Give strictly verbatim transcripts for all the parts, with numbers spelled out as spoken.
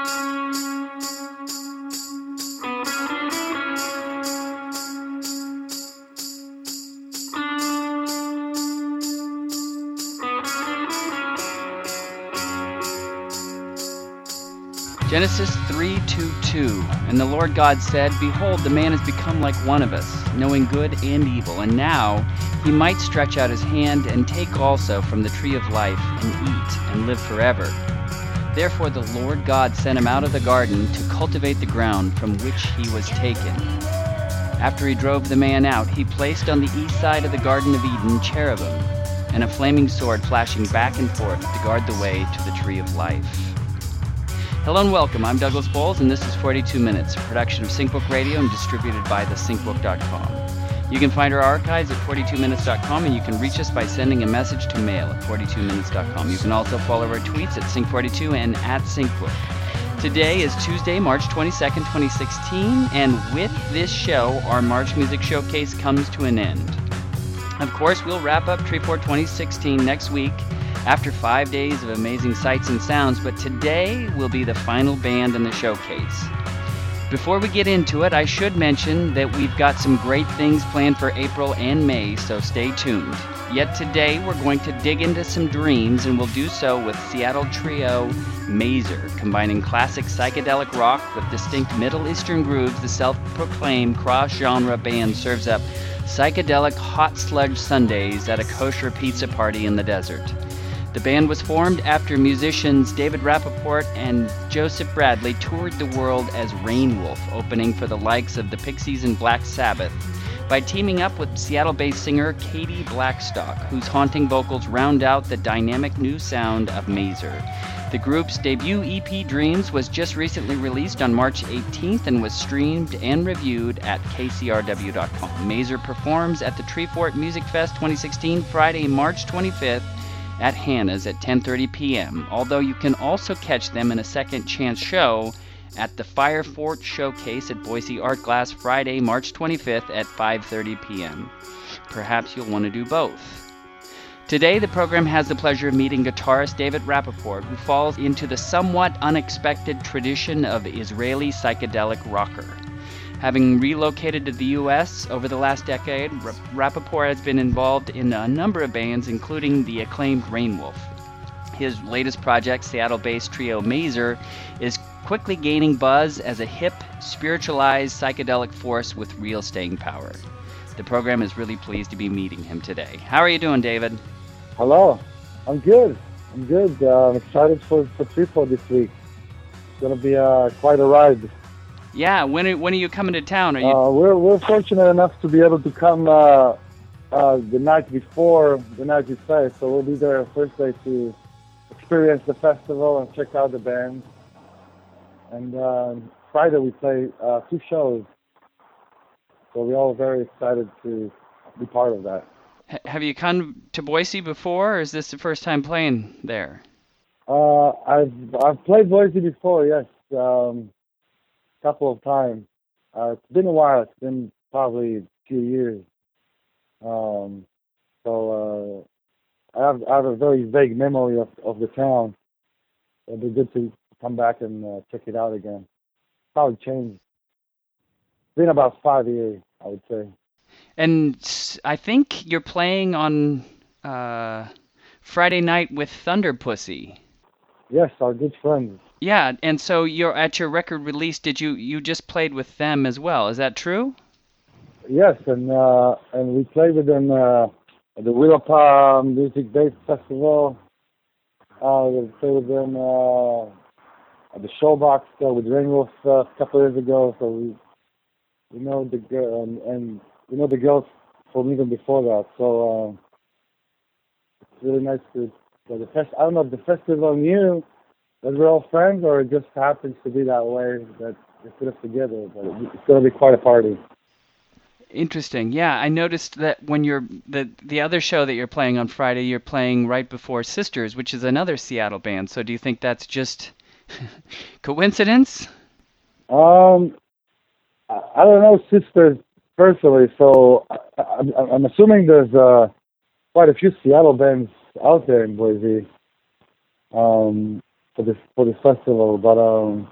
Genesis three two two. And the Lord God said, Behold, the man has become like one of us, knowing good and evil. And now he might stretch out his hand and take also from the tree of life and eat and live forever. Therefore the Lord God sent him out of the garden to cultivate the ground from which he was taken. After he drove the man out, he placed on the east side of the Garden of Eden cherubim and a flaming sword flashing back and forth to guard the way to the tree of life. Hello and welcome. I'm Douglas Bowles, and this is forty-two minutes, a production of SyncBook Radio and distributed by the sync book dot com. You can find our archives at forty-two minutes dot com, and you can reach us by sending a message to mail at forty-two minutes dot com. You can also follow our tweets at sync forty-two and at SyncBook. Today is Tuesday, March twenty-second, twenty sixteen, and with this show, our March Music Showcase comes to an end. Of course, we'll wrap up Treefort twenty sixteen next week, after five days of amazing sights and sounds, but today will be the final band in the showcase. Before we get into it, I should mention that we've got some great things planned for April and May, so stay tuned. Yet today we're going to dig into some dreams, and we'll do so with Seattle trio Mazer, combining classic psychedelic rock with distinct Middle Eastern grooves. The self-proclaimed cross-genre band serves up psychedelic hot sludge sundaes at a kosher pizza party in the desert. The band was formed after musicians David Rappaport and Joseph Bradley toured the world as Rainwolf, opening for the likes of the Pixies and Black Sabbath, by teaming up with Seattle-based singer Katie Blackstock, whose haunting vocals round out the dynamic new sound of Mazer. The group's debut E P, Dreams, was just recently released on March eighteenth and was streamed and reviewed at K C R W dot com. Mazer performs at the Treefort Music Fest twenty sixteen, Friday, March twenty-fifth, at Hannah's at ten thirty p.m., although you can also catch them in a second chance show at the Firefort Showcase at Boise Art Glass Friday, March twenty-fifth at five thirty p.m. Perhaps you'll want to do both. Today, the program has the pleasure of meeting guitarist David Rappaport, who falls into the somewhat unexpected tradition of Israeli psychedelic rocker. Having relocated to the U S over the last decade, Rappaport has been involved in a number of bands, including the acclaimed Rainwolf. His latest project, Seattle-based trio Mazer, is quickly gaining buzz as a hip, spiritualized psychedelic force with real staying power. The program is really pleased to be meeting him today. How are you doing, David? Hello. I'm good. I'm good. Uh, I'm excited for, for Treefort this week. It's going to be uh, quite a ride. Yeah, when are, when are you coming to town? Are you? Uh, we're we're fortunate enough to be able to come uh, uh, the night before the night we play, so we'll be there first day to experience the festival and check out the band. And uh, Friday we play uh, two shows, so we're all very excited to be part of that. H- have you come to Boise before, or is this the first time playing there? Uh, I've I've played Boise before, yes. Um, couple of times. Uh, it's been a while. It's been probably a few years. Um, so uh, I have I have a very vague memory of, of the town. It'd be good to come back and uh, check it out again. Probably changed. It's been about five years, I would say. And I think you're playing on uh, Friday night with Thunder Pussy. Yes, our good friends. Yeah, and so you're at your record release. Did you you just played with them as well? Is that true? Yes, and uh, and we played with them uh, at the Willapa Music Day Festival. Uh, we played with them uh, at the Showbox uh, with Rainwolf uh, a couple of years ago. So we we know the girl and, and we know the girls from even before that. So uh, it's really nice to. So the fest. I don't know if the festival knew that we're all friends, or it just happens to be that way that they put us together. But it's going to be quite a party. Interesting. Yeah, I noticed that when you're the the other show that you're playing on Friday, you're playing right before Sisters, which is another Seattle band. So do you think that's just coincidence? Um, I don't know Sisters personally, so I, I, I'm assuming there's uh, quite a few Seattle bands out there in Boise. Um, for this for this festival. But um,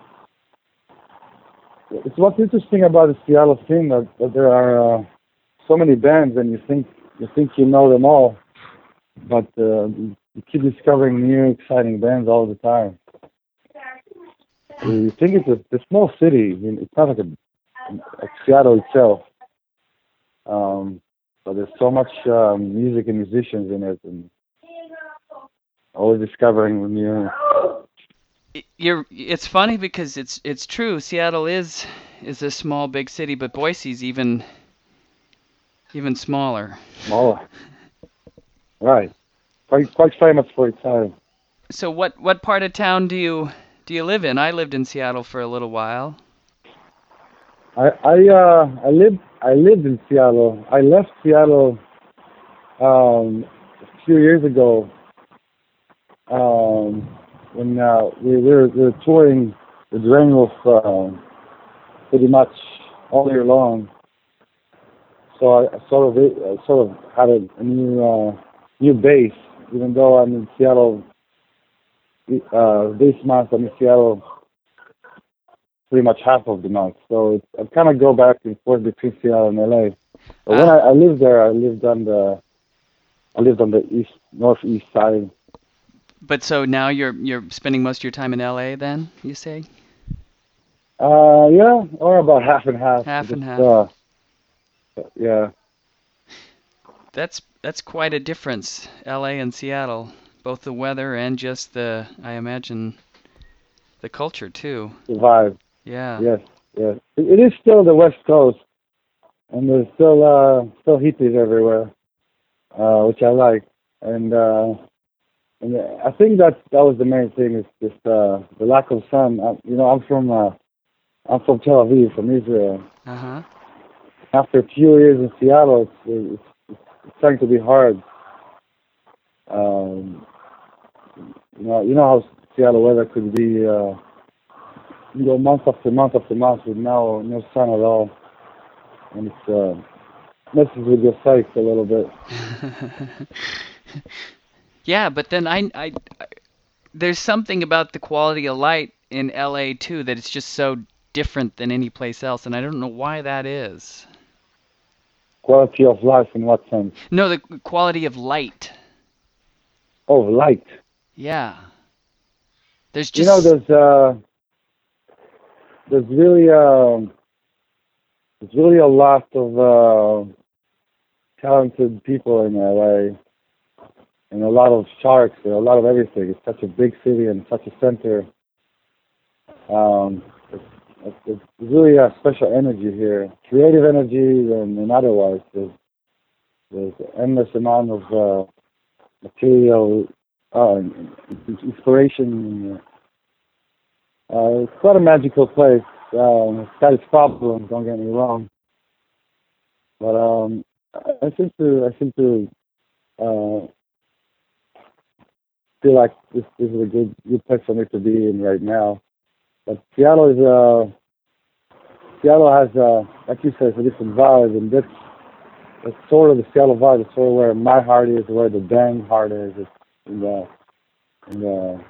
it's what's interesting about the Seattle scene that, that there are uh, so many bands, and you think you think you know them all, but uh, you keep discovering new exciting bands all the time. You think it's a, a small city. I mean, it's not like a, like Seattle itself. Um, but there's so much um, music and musicians in it, and always discovering new. You're. It's funny because it's it's true. Seattle is is a small big city, but Boise's even even smaller. Smaller. Right. Quite quite famous for its time. So what what part of town do you do you live in? I lived in Seattle for a little while. I I uh I lived I lived in Seattle. I left Seattle um a few years ago. Um when uh, we, we were we were touring the Drain Wolf uh, pretty much all year long. So I, I sort of I sort of had a, a new uh, new base, even though I'm in Seattle. Uh, this month I'm in Seattle pretty much half of the month, so it's, I kind of go back and forth between Seattle and L A. But when Ah. I, I lived there, I lived on the I lived on the east northeast side. But so now you're you're spending most of your time in L A then, you say? Uh, yeah, or about half and half. Half and Just, half. Uh, yeah. That's that's quite a difference, L A and Seattle. Both the weather and just the, I imagine, the culture too. The vibe. Yeah. Yes, yes. It, it is still the West Coast, and there's still uh, still hippies everywhere, uh, which I like. And uh, and I think that that was the main thing is just uh, the lack of sun. I, you know, I'm from uh, I'm from Tel Aviv, from Israel. Uh huh. After a few years in Seattle, it's, it's, it's starting to be hard. Um, you know, you know how Seattle weather could be. Uh, you go month after month after month with no no sun at all, and it's uh, messes with your sight a little bit. Yeah, but then I, I, I, there's something about the quality of light in L A too that it's just so different than any place else, and I don't know why that is. Quality of life in what sense? No, the quality of light. Oh, light. Yeah. There's You just. know, there's uh, there's really uh, there's really a lot of uh, talented people in L A, and a lot of sharks, and a lot of everything. It's such a big city and such a center. Um, it's, it's, it's really a special energy here, creative energy, and, and otherwise. There's there's an endless amount of uh, material, uh, inspiration. Uh, it's quite a magical place. Um, it's got its problems, don't get me wrong. But um, I I seem to, I seem to uh, feel like this, this is a good, good place for me to be in right now. But Seattle is, uh, Seattle has, uh, like you said, it's a different vibe, and that's, that's sort of the Seattle vibe. It's sort of where my heart is, where the band heart is. It's in the, in the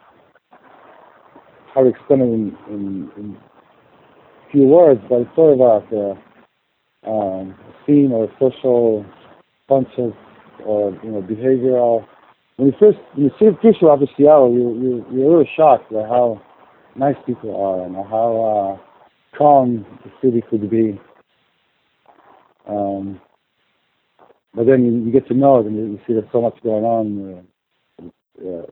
how to explain it in, in, in few words, but it's sort of like a um, scene or social functions or you know behavioral. When you first when you see first show up to Seattle, you you you're really shocked by how nice people are and how uh, calm the city could be. Um, but then you, you get to know it and you, you see there's so much going on. Uh, uh,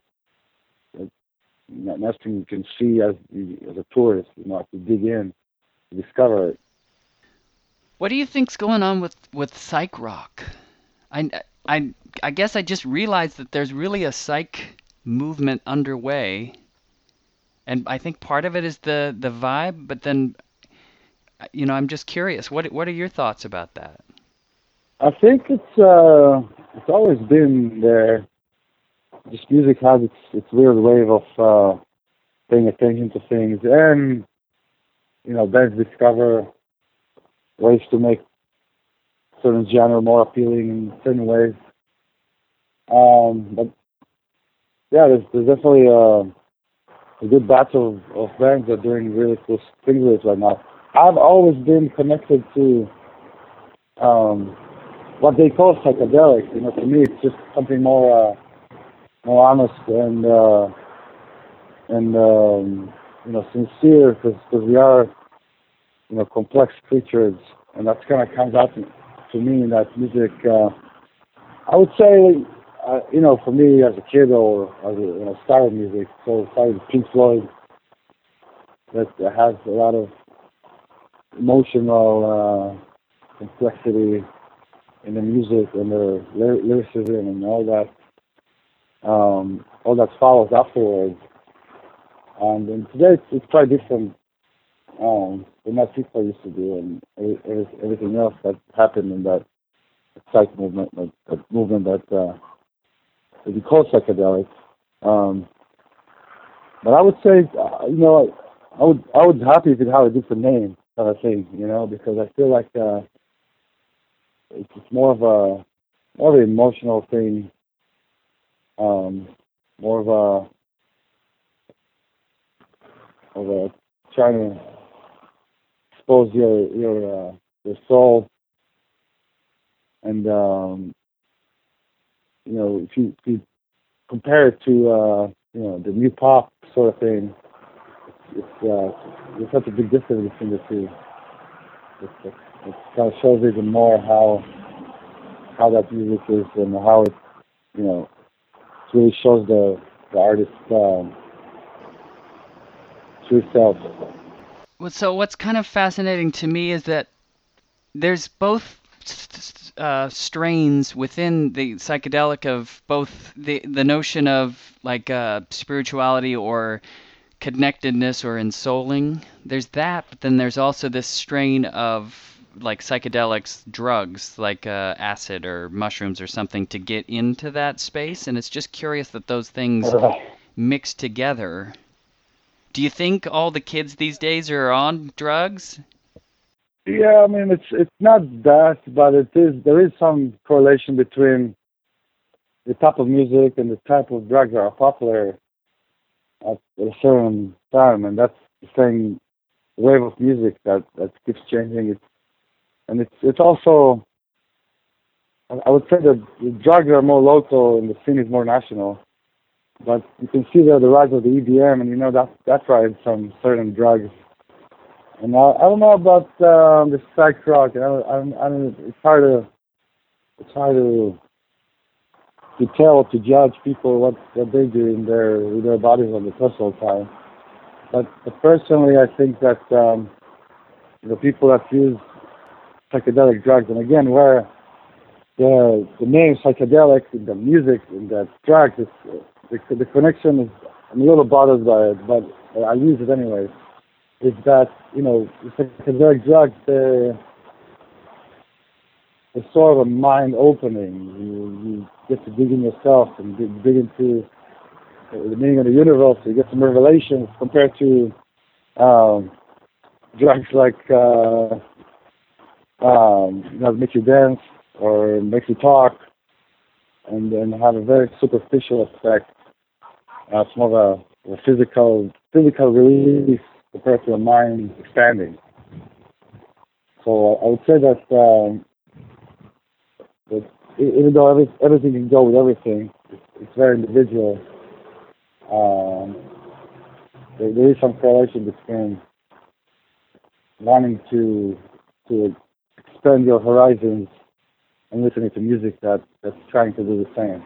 nothing you can see as as a tourist, you know, to dig in, to discover it. What do you think's going on with, with psych rock? I, I, I guess I just realized that there's really a psych movement underway, and I think part of it is the, the vibe. But then, you know, I'm just curious. What what are your thoughts about that? I think it's uh, it's always been there. Just music has its its weird wave of uh, paying attention to things, and you know, bands discover ways to make certain genre more appealing in certain ways. Um, but yeah, there's, there's definitely a a good batch of, of bands that are doing really cool things with it right now. I've always been connected to um, what they call psychedelic. You know, to me, it's just something more uh, more honest and uh, and um, you know sincere, because we are you know complex creatures, and that's kind of comes out to, to me in that music. Uh, I would say, uh, you know, for me as a kid or as a you know, style of music, so started with Pink Floyd, that has a lot of emotional uh, complexity in the music and the ly- lyricism and all that. Um, all that follows afterwards. And, and today it's, it's quite different um, than what people used to do, and every, everything else that happened in that psych movement, that, that movement that uh, that we call psychedelic. Um, but I would say, uh, you know, I would I would happy if it had a different name, kind of thing, you know, because I feel like uh, it's just more of a more of an emotional thing, um, more of a of a trying to expose your your uh, your soul, and um, you know, if you, if you compare it to uh, you know the new pop sort of thing, it's uh, there's such a big difference between the two. It, it, it kind of shows even more how how that music is and how it you know it really shows the the artist's um, true self. Well, so what's kind of fascinating to me is that there's both uh, strains within the psychedelic of both the the notion of like uh, spirituality or connectedness or ensouling. There's that, but then there's also this strain of like psychedelics, drugs like uh, acid or mushrooms or something to get into that space. And it's just curious that those things mix together. Do you think all the kids these days are on drugs? Yeah, I mean it's it's not that, but it is there is some correlation between the type of music and the type of drugs that are popular at a certain time, and that's the same wave of music that that keeps changing. It and it's it's also I I would say that the drugs are more local and the scene is more national. But you can see the the rise of the E D M, and you know that that drives some certain drugs. And I, I don't know about um, the psych rock. I, I, I don't, it's hard to it's hard to to tell to judge people what, what they do in their with their bodies on the personal time. But, but personally, I think that um, the people that use psychedelic drugs, and again, where the the name psychedelic in the music in the drugs, is, the the connection is I'm a little bothered by it, but I use it anyway. Is that you know psychedelic drugs? They're, they're sort of a mind opening. You you get to dig in yourself and dig, dig into the meaning of the universe. You get some revelations compared to um, drugs like uh, um, you know, make you dance or make you talk, and then have a very superficial effect. Uh, it's more of a, a physical physical release compared to a mind expanding. So I would say that, um, that even though every, everything can go with everything, it's, it's very individual. Um, there, there is some correlation between wanting to to expand your horizons and listening to music that, that's trying to do the same.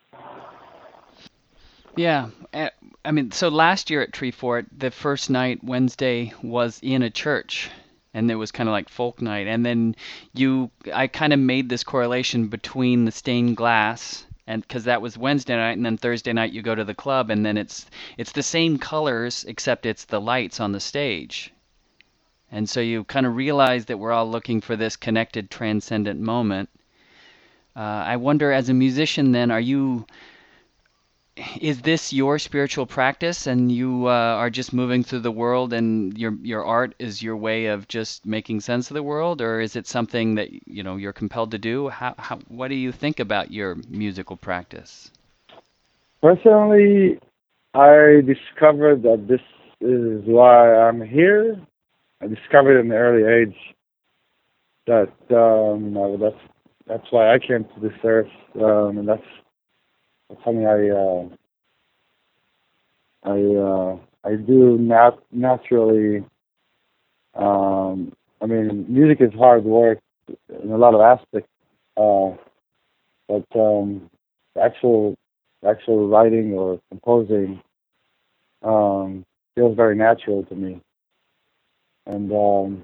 Yeah, eh, I mean, so last year at Treefort, the first night, Wednesday, was in a church, and it was kind of like folk night. And then you, I kind of made this correlation between the stained glass, and because that was Wednesday night, and then Thursday night you go to the club, and then it's it's the same colors except it's the lights on the stage. And so you kind of realize that we're all looking for this connected, transcendent moment. Uh, I wonder, as a musician, then, are you? Is this your spiritual practice, and you uh, are just moving through the world, and your your art is your way of just making sense of the world, or is it something that you know you're compelled to do? How, how what do you think about your musical practice? Personally, I discovered that this is why I'm here. I discovered in the early age that um, uh, that's that's why I came to this earth, um, and that's that's something I uh, I uh, I do nat- naturally. Um, I mean, music is hard work in a lot of aspects, uh, but um, the actual actual writing or composing um, feels very natural to me. And um,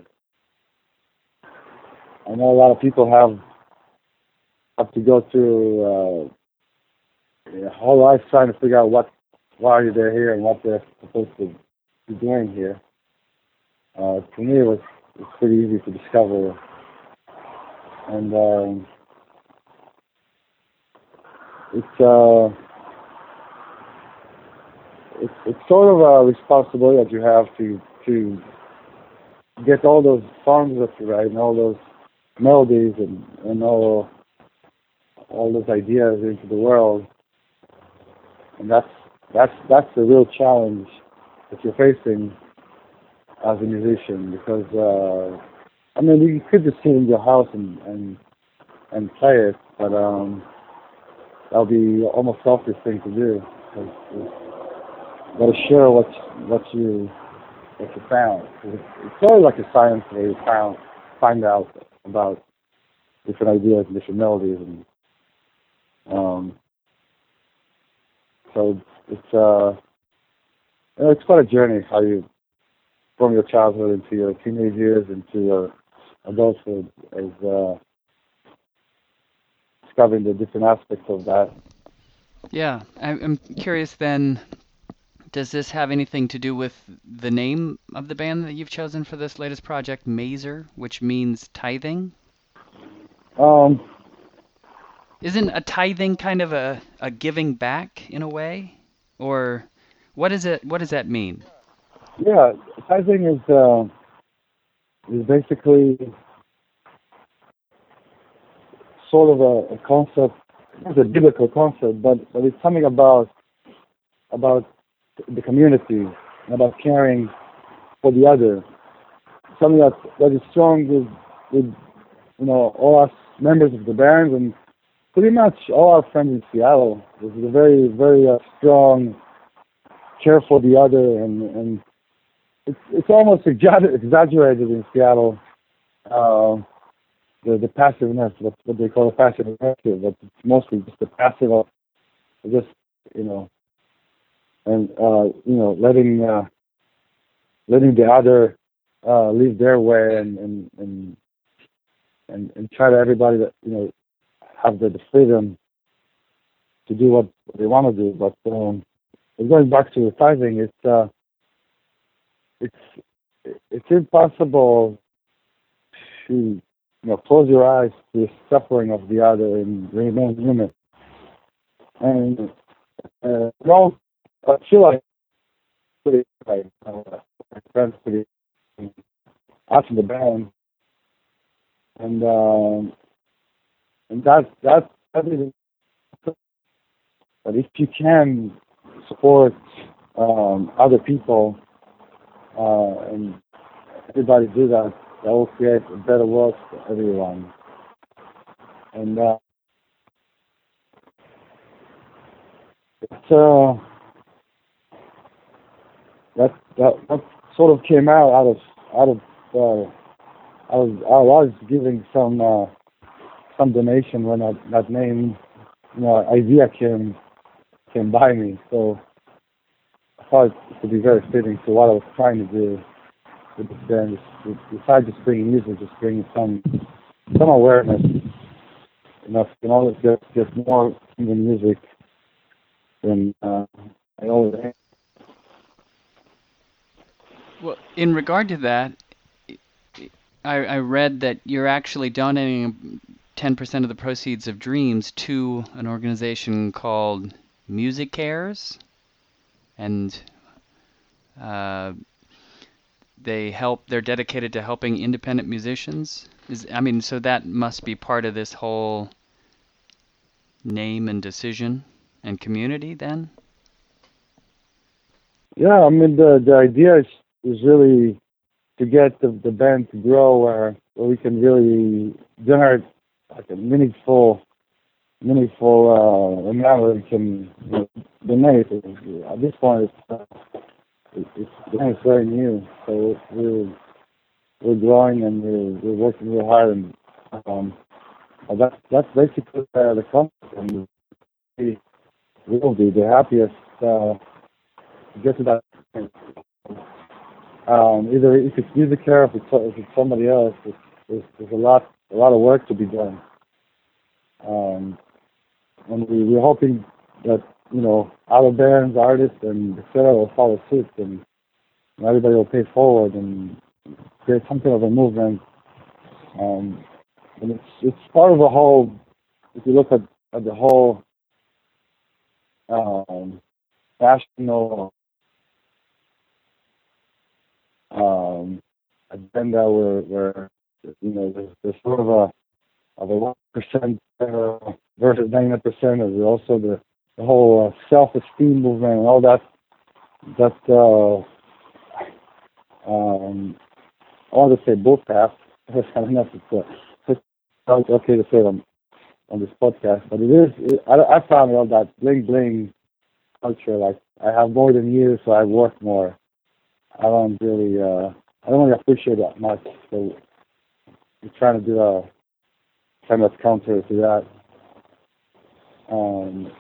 I know a lot of people have have to go through uh, a whole life trying to figure out what why they're here and what they're supposed to be doing here. Uh, for me, it was it's pretty easy to discover, and um, it's uh, it's it's sort of a responsibility that you have to to get all those songs that you write and all those melodies and, and all all those ideas into the world, and that's that's that's the real challenge that you're facing as a musician. Because uh, I mean, you could just sit in your house and and, and play it, but um, that'll be almost selfish thing to do. Cause you got to share what what you what you found. It's, it's sort of like a science where you found find out about different ideas and different melodies, and um, so it's uh, it's quite a journey how you from your childhood into your teenage years into your adulthood is uh, discovering the different aspects of that. Yeah, I'm I'm curious then, does this have anything to do with the name of the band that you've chosen for this latest project, Mazer, which means tithing? Um, Isn't a tithing kind of a, a giving back in a way? Or what is it what does that mean? yeah, tithing is uh, is basically sort of a, a concept. It's a biblical concept, but, but it's something about about the community, about caring for the other. Something that that is strong with with you know all us members of the band and pretty much all our friends in Seattle. There's a very very uh, strong care for the other, and and it's it's almost exa- exaggerated in Seattle. Uh, the the passiveness, what what they call a passive aggressive, but it's mostly just the passive of just you know and uh, you know letting uh, letting the other uh, live their way and and and and, and try to everybody that you know have the, the freedom to do what they want to do. But um, going back to the tithing, it's uh, it's it's impossible to you know close your eyes to the suffering of the other and remain human. And uh, well, I feel like pretty like uh, my friends pretty out in the band, and um, and that that that is. But if you can support um, other people uh, and everybody do that, that will create a better world for everyone. And uh, it's, uh, that, that that sort of came out out of out of uh, I was I was giving some uh, some donation when that, that name you know idea came came by me. So I thought it would be very fitting to what I was trying to do with the band. Besides just bringing music, just bringing some some awareness. You know, if you can always get get more from the music than uh, I always am. Well, in regard to that, I, I read that you're actually donating ten percent of the proceeds of Dreams to an organization called Music Cares, and uh, they help. They're dedicated to helping independent musicians. Is I mean, so that must be part of this whole name and decision and community, then. Yeah, I mean the the idea is is really to get the the band to grow where where we can really generate like a meaningful meaningful uh, amount that we can you know, donate. At this point, it's uh, it's, it's, it's very new, so we're we're growing and we're we're working real hard, and um, that's that's basically uh, the concept, and we will be the happiest uh, to get to that point. Um, either if it's music care, if it's, if it's somebody else, it's, there's, there's a lot a lot of work to be done. Um, and we, we're hoping that, you know, other bands, artists, and et cetera will follow suit, and everybody will pay forward and create some kind of a movement. Um, and it's it's part of a whole, if you look at, at the whole um, national um, agenda where, where, you know, there's, there's sort of a, of a one percent uh, versus ninety percent. There's also the, the whole uh, self-esteem movement and all that. That uh, um, I want to say both paths. I don't know if it's, uh, it's okay to say it on, on this podcast, but it is. It, I, I found all that bling bling culture. Like I have more than you, so I work more. I don't really. Uh, I don't really appreciate that much. So we're trying to do a kind of counter to that. Um,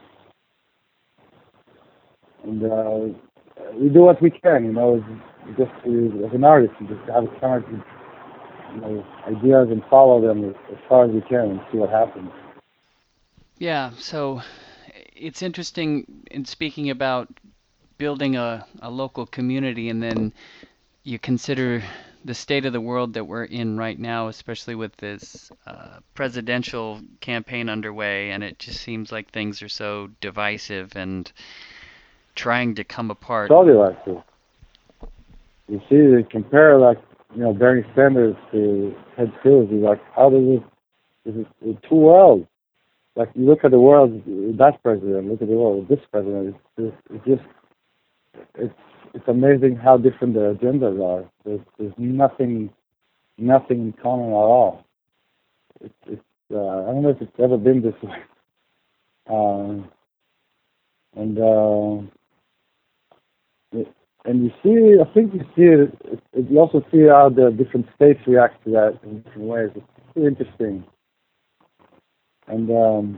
and uh, we do what we can, you know, as, just to, as an artist, you just have a chance to, you know, ideas and follow them as, as far as we can and see what happens. Yeah, so it's interesting in speaking about building a, a local community, and then you consider the state of the world that we're in right now, especially with this uh, presidential campaign underway, and it just seems like things are so divisive and trying to come apart. It's all divisive. You see, they compare, like, you know, Bernie Sanders to Ted Cruz. You're like, how does it, is it two worlds? Like, you look at the world with that president, look at the world with this president, it's, it's just, it's it's amazing how different the agendas are. There's, there's nothing nothing in common at all. It's, it's uh, I don't know if it's ever been this way. Um, and uh, it, and you see, I think you see it, it, it. You also see how the different states react to that in different ways. It's really interesting. And um,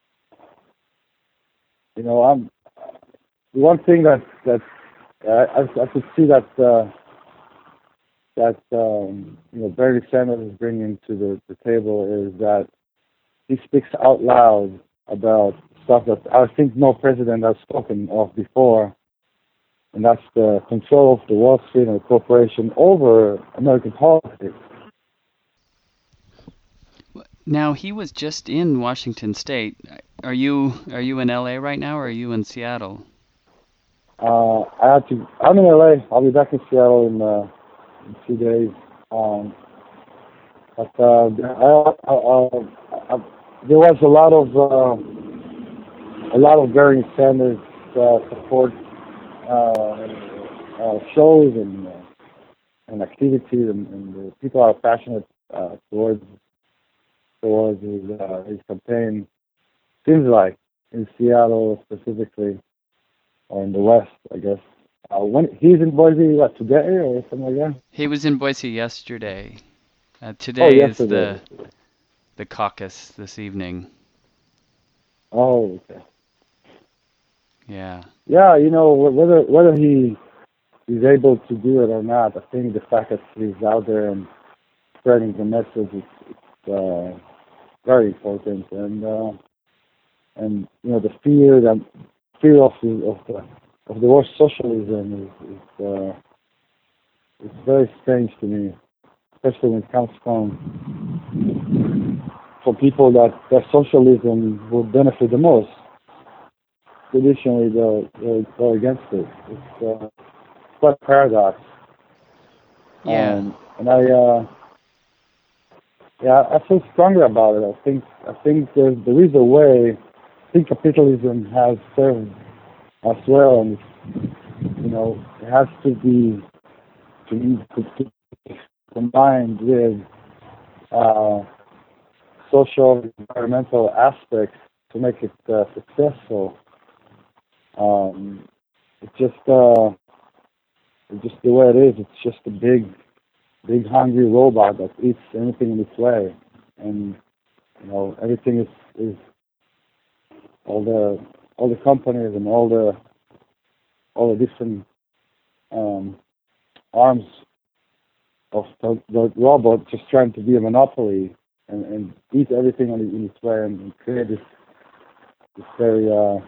you know, I'm one thing that that uh, I, I could see that uh, that um, you know Bernie Sanders is bringing to the, the table is that he speaks out loud about stuff that I think no president has spoken of before, and that's the control of the Wall Street and the corporation over American politics. Now, he was just in Washington State. Are you are you in L A right now, or are you in Seattle? Uh, I had to. I'm in L A. I'll be back in Seattle in, uh, in two days. Um, but uh, I, I, I, I, there was a lot of uh, a lot of Bernie Sanders uh, support uh, uh, shows and uh, and activities, and, and uh, people are passionate uh, towards. towards his, uh, his campaign, seems like, in Seattle specifically, or in the West, I guess. Uh, when he's in Boise, what, today or something like that? He was in Boise yesterday. Uh, Oh, today is yesterday. the the caucus this evening. Oh, okay. Yeah. Yeah, you know, wh- whether whether he is able to do it or not, I think the fact that he's out there and spreading the message is, is uh, very important. And uh, and you know, the fear that fear of the of the of the word socialism is, is uh, it's very strange to me, especially when it comes from from people that that socialism would benefit the most. Traditionally, they'll, they'll go against it. It's uh, quite a paradox. Yeah. Um, and I, uh, yeah, I feel stronger about it. I think, I think there, there is a way. I think capitalism has served us well, and you know, it has to be to, to, to combined with uh, social and environmental aspects to make it uh, successful. Um, it's just uh, it's just the way it is. It's just a big, big hungry robot that eats anything in its way, and you know everything is is all the all the companies and all the all the different um, arms of the, the robot just trying to be a monopoly and, and eat everything in, in its way and, and create this this very. Uh,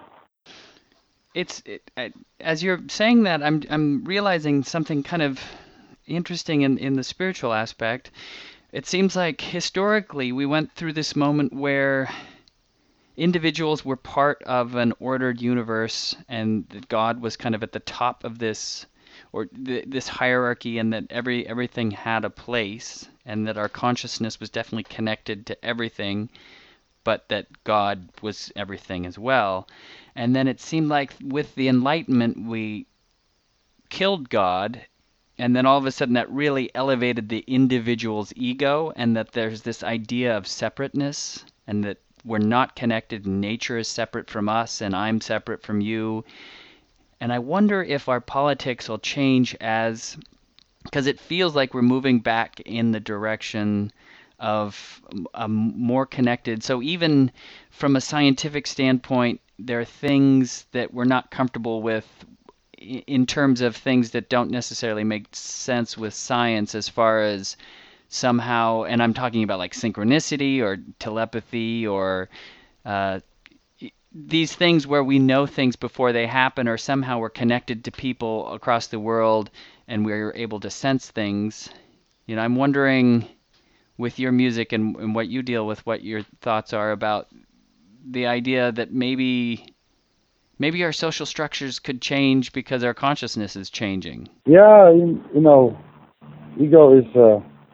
It's it, I, as you're saying that, I'm I'm realizing something kind of interesting in in the spiritual aspect. It seems like historically we went through this moment where individuals were part of an ordered universe, and that God was kind of at the top of this, or th- this hierarchy, and that every everything had a place, and that our consciousness was definitely connected to everything, but that God was everything as well. And then it seemed like with the Enlightenment we killed God, and then all of a sudden that really elevated the individual's ego, and that there's this idea of separateness, and that we're not connected, and nature is separate from us, and I'm separate from you. And I wonder if our politics will change as, because it feels like we're moving back in the direction of a more connected. So even from a scientific standpoint, there are things that we're not comfortable with in terms of things that don't necessarily make sense with science, as far as somehow, and I'm talking about like synchronicity or telepathy, or uh, these things where we know things before they happen, or somehow we're connected to people across the world and we're able to sense things. You know, I'm wondering, with your music and, and what you deal with, what your thoughts are about the idea that maybe maybe our social structures could change because our consciousness is changing. Yeah, you, you know, ego is, uh,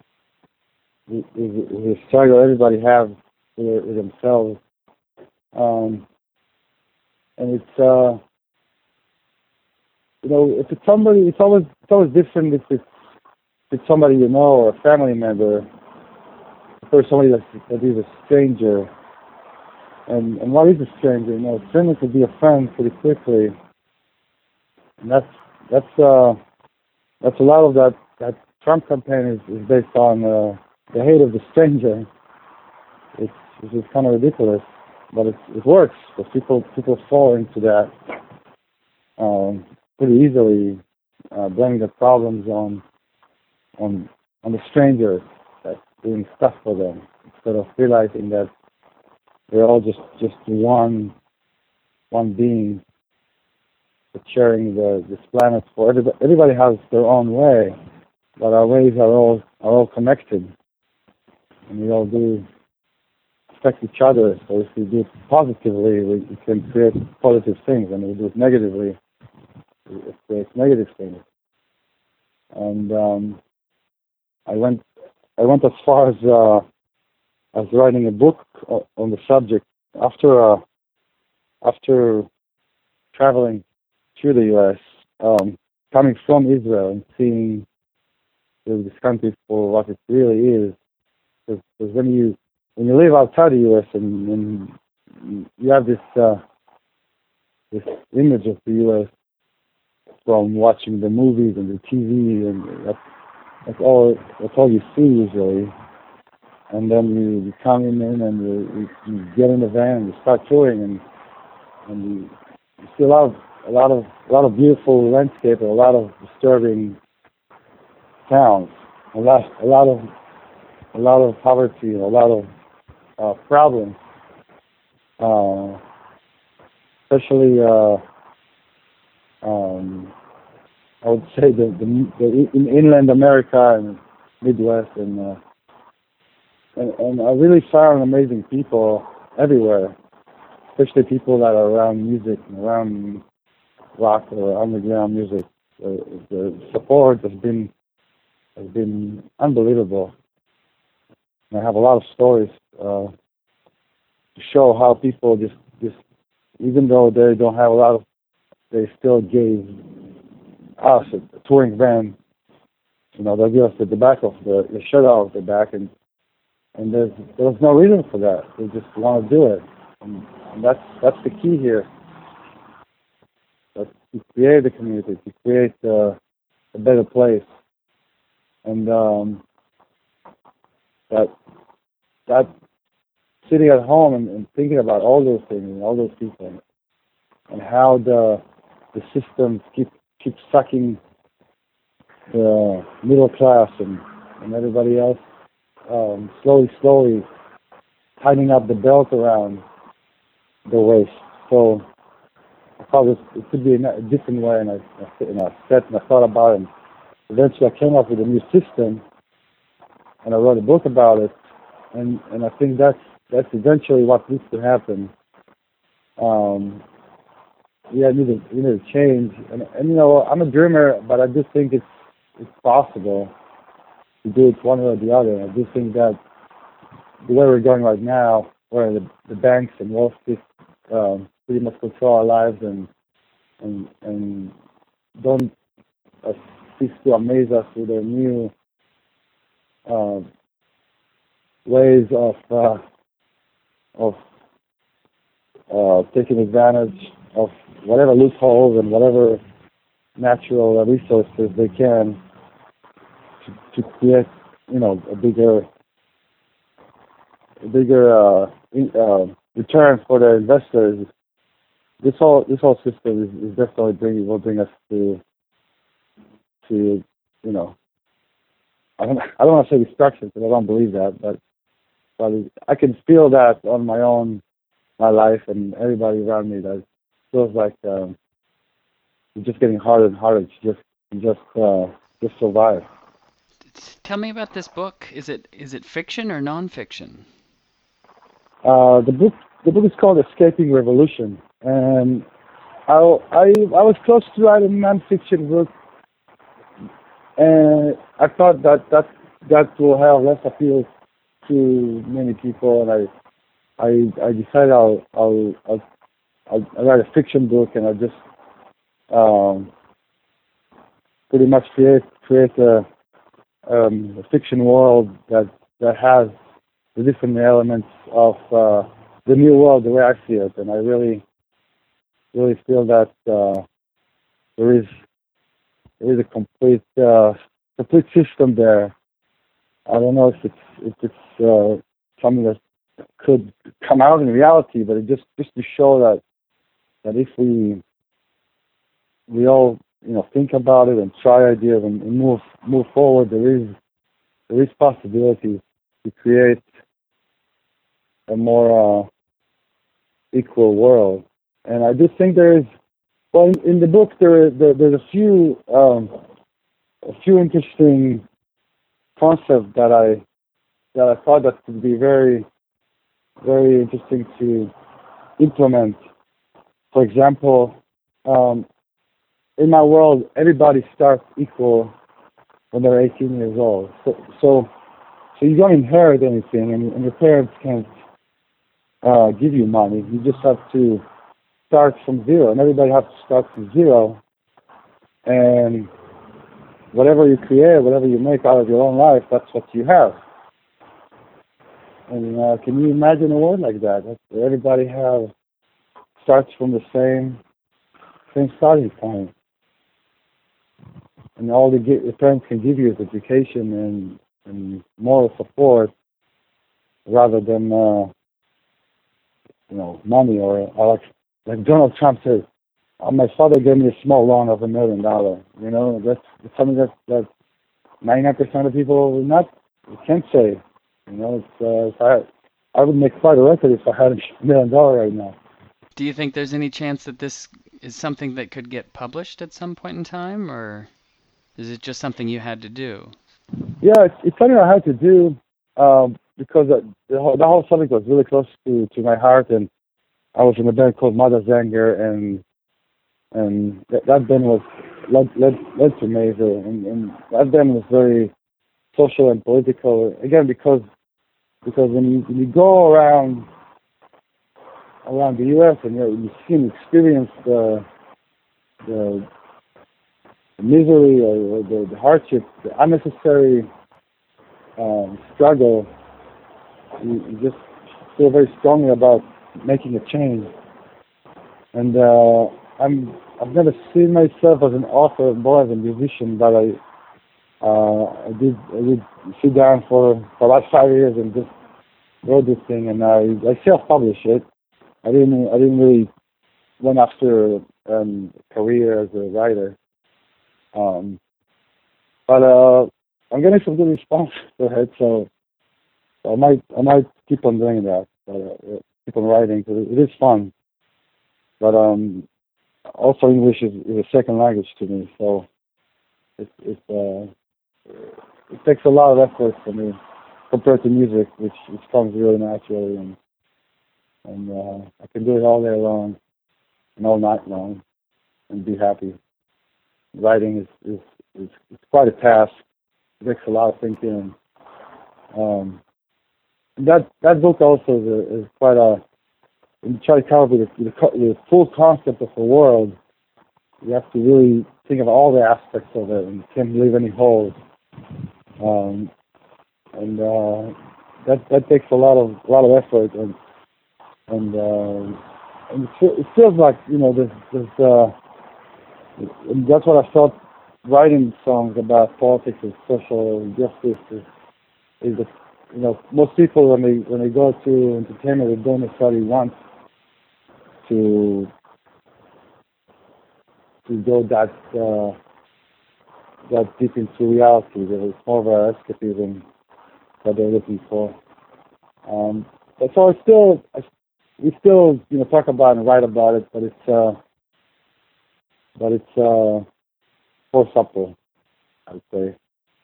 is, is a struggle everybody has with, with themselves. Um, and it's, uh, you know, if it's somebody, it's always, it's always different if it's, if it's somebody you know or a family member, or somebody that's, that is a stranger. And and what is a stranger? You know, a stranger could be a friend pretty quickly. And that's that's uh that's a lot of that that Trump campaign is, is based on uh, the hate of the stranger. It's it's just kind of ridiculous, but it it works because people people fall into that um, pretty easily, uh, blaming the problems on on on the stranger that's doing stuff for them, instead of realizing that they're all just, just one one being that's sharing the this planet. For everybody, everybody has their own way, but our ways are all are all connected, and we all do affect each other. So if we do it positively, we, we can create positive things, and if we do it negatively, it creates negative things. And um, I went I went as far as uh, I was writing a book on the subject after uh, after traveling through the U S, um, coming from Israel and seeing this country for what it really is. Because when you when you live outside the U S and, and you have this uh, this image of the U S from watching the movies and the T V, and that's that's all that's all you see usually. And then you, you come in and you, you get in the van and you start touring, and and you, you see a lot of a lot of a lot of beautiful landscape and a lot of disturbing sounds, a lot a lot of a lot of poverty and a lot of uh, problems, uh, especially uh, um, I would say the the, the in inland America and Midwest and. Uh, And, and I really found amazing people everywhere, especially people that are around music and around rock or underground music. The, the support has been has been unbelievable. And I have a lot of stories uh, to show how people just just even though they don't have a lot of, they still gave us a touring van. You know, they'll give us the, the back of the, the shirt out of the back, and and there's there was no reason for that. They just want to do it, and, and that's that's the key here. That's to create the community, to create uh, a better place, and um, that that sitting at home and, and thinking about all those things and all those people, and how the the systems keep keep sucking the middle class and, and everybody else, um, slowly, slowly tightening up the belt around the waist. So I thought it, it could be a different way, and I, I, and I sat and I thought about it. And eventually I came up with a new system, and I wrote a book about it. And, and I think that's that's eventually what needs to happen. Um, yeah, it needs to, it needs to change. And, and you know, I'm a dreamer, but I do think it's it's possible to do it one way or the other. I do think that the way we're going right now, where the, the banks and Wall Street um, pretty much control our lives and and and don't uh, cease to amaze us with their new uh, ways of uh, of uh, taking advantage of whatever loopholes and whatever natural resources they can to, to create, you know, a bigger, a bigger uh, in, uh, return for the investors. This whole this whole system is, is definitely bringing will bring us to to you know. I don't I don't want to say destruction because I don't believe that, but but I can feel that on my own, my life and everybody around me. That feels like um, it's just getting harder and harder to just just uh, just survive. Tell me about this book. Is it is it fiction or nonfiction? Uh, the book the book is called Escaping Revolution, and I I I was close to writing a nonfiction book, and I thought that that that will have less appeal to many people, and I I I decided I'll I'll I'll, I'll, I'll write a fiction book, and I just um, pretty much create create a, um, a fiction world that that has the different elements of uh, the new world the way I see it, and I really really feel that uh, there is there is a complete uh, complete system there. I don't know if it's if it's uh, something that could come out in reality, but it just just to show that that if we we all you know think about it and try ideas and, and move move forward, there is there is possibilities to create a more uh, equal world. And I do think there is well in, in the book there, there there's a few um, a few interesting concepts that I that I thought that could be very very interesting to implement. For example, um, in my world, everybody starts equal when they're eighteen years old. So, so, so you don't inherit anything, and, and your parents can't uh, give you money. You just have to start from zero, and everybody has to start from zero. And whatever you create, whatever you make out of your own life, that's what you have. And uh, can you imagine a world like that? Where everybody have starts from the same same starting point, and all the, the parents can give you is education and, and moral support, rather than uh, you know money or, or like like Donald Trump says. Uh, my father gave me a small loan of a million dollars. You know, that's, that's something that that ninety-nine percent of people will not can't say. You know, it's, uh, if I I would make quite a record if I had a million dollars right now. Do you think there's any chance that this is something that could get published at some point in time, or is it just something you had to do? Yeah, it's, it's something I had to do um, because the whole, the whole subject was really close to, to my heart, and I was in a band called Mother Zanger, and and that, that band was led led, led to Mazer, and, and that band was very social and political. Again, because because when you when you go around around the U S and you, know, you see and experience the the the misery or, or the, the hardship, the unnecessary um, struggle, you, you just feel very strongly about making a change. And uh, I'm I've never seen myself as an author, more as a musician, but I uh, I did I did sit down for, for about five years and just wrote this thing, and I I self-published it. I didn't I didn't really went after um, a career as a writer, um, but uh, I'm getting some good response to it, so I might I might keep on doing that, but, uh, keep on writing because it is fun. But um, also English is, is a second language to me, so it it uh, it takes a lot of effort for me compared to music, which which comes really naturally, and and uh, I can do it all day long and all night long and be happy. Writing is is, is, is quite a task. It takes a lot of thinking. Um, that that book also is, a, is quite a. When you try to come up with the, the full concept of the world, you have to really think of all the aspects of it and can't leave any holes. Um, and uh, that that takes a lot of a lot of effort, and and, uh, and it, fe- it feels like you know there's, there's uh, and that's what I felt writing songs about politics and social justice is, is that, you know, most people when they when they go to entertainment, they don't necessarily want to to go that uh, that deep into reality. That it's more of an escapism that they're looking for. Um, but so it's still I, we still you know talk about it and write about it, but it's uh, but it's uh, more subtle, I would say.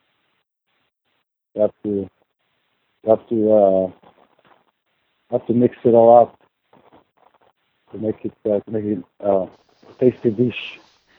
You have to you have to uh, have to mix it all up to make it uh, to make it uh, a tasty dish.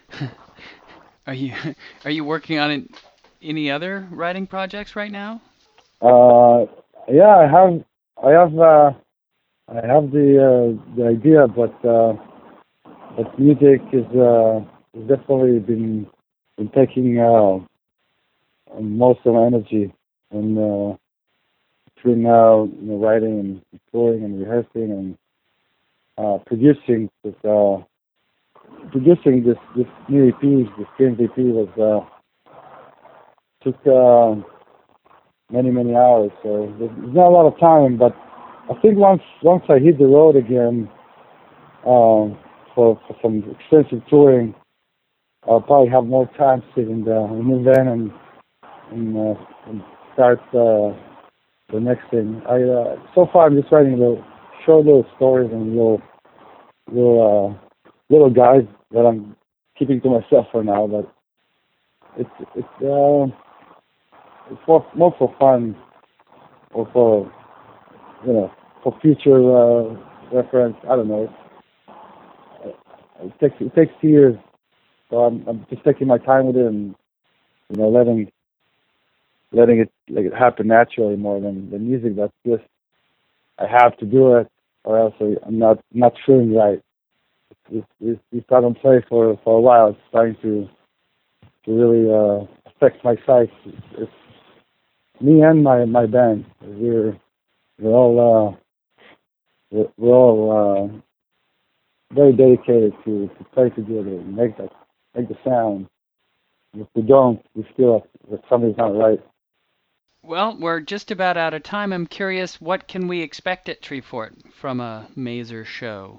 Are you are you working on it, any other writing projects right now? Uh, yeah, I have I have uh, I have the uh, the idea, but uh, but music is uh, has definitely been been taking uh, most of my energy, and uh, between now you know, writing and touring and rehearsing and uh, producing this uh, producing this this new E P, this Games E P was uh, took uh, many many hours. So there's not a lot of time, but I think once once I hit the road again um, for for some extensive touring, I'll probably have more time sitting in the in the van and and, uh, and start uh, the next thing. I uh, so far I'm just writing little short little stories and little little uh, little guides that I'm keeping to myself for now. But it's it's uh, it's more more for fun or for you know for future uh, reference. I don't know. It, it takes it takes years, so I'm I'm just taking my time with it and you know letting. letting it like it happen naturally more than the music. That's just I have to do it, or else I'm not not feeling right. It's it's, it's not on play for for a while. It's starting to to really uh, affect my sight. It's, it's me and my my band. We're we're all uh, we're, we're all uh, very dedicated to, to play together and make that make the sound. If we don't, we feel that something's not right. Well, we're just about out of time. I'm curious, what can we expect at Treefort from a Mazer show?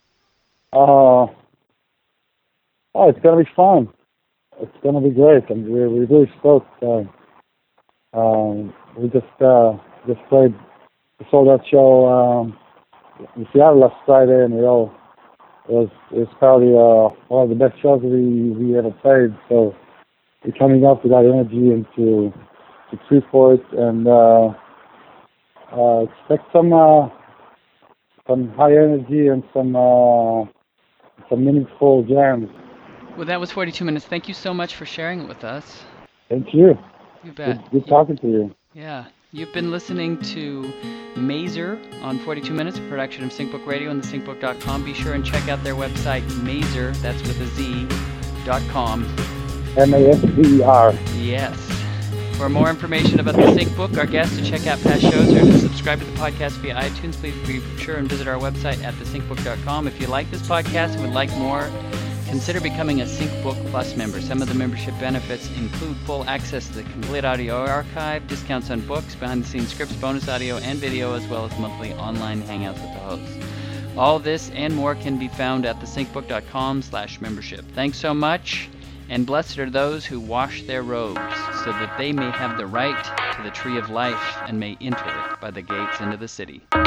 Uh, oh, it's gonna be fun. It's gonna be great, and we're we're really stoked. Uh, um, we just uh, just played the sold out show um, in Seattle last Friday, and we all it was it was probably uh, one of the best shows we we ever played. So we're coming up with that energy into to Treefort, and uh, uh, expect some uh, some high energy and some uh, some meaningful jams. Well, that was forty-two minutes. Thank you so much for sharing it with us. Thank you. You bet. Good, good talking to you. Yeah. You've been listening to Mazer on forty-two minutes, a production of SyncBook Radio and the sync book dot com. Be sure and check out their website, Mazer, that's with a Z, dot com, M A S T E R. Yes. For more information about the Sync Book, our guests, to check out past shows, or to subscribe to the podcast via iTunes, please be sure and visit our website at the sync book dot com. If you like this podcast and would like more, consider becoming a Sync Book Plus member. Some of the membership benefits include full access to the complete audio archive, discounts on books, behind-the-scenes scripts, bonus audio and video, as well as monthly online hangouts with the hosts. All this and more can be found at the sync book dot com slash membership. Thanks so much, and blessed are those who wash their robes, so that they may have the right to the tree of life and may enter by the gates into the city.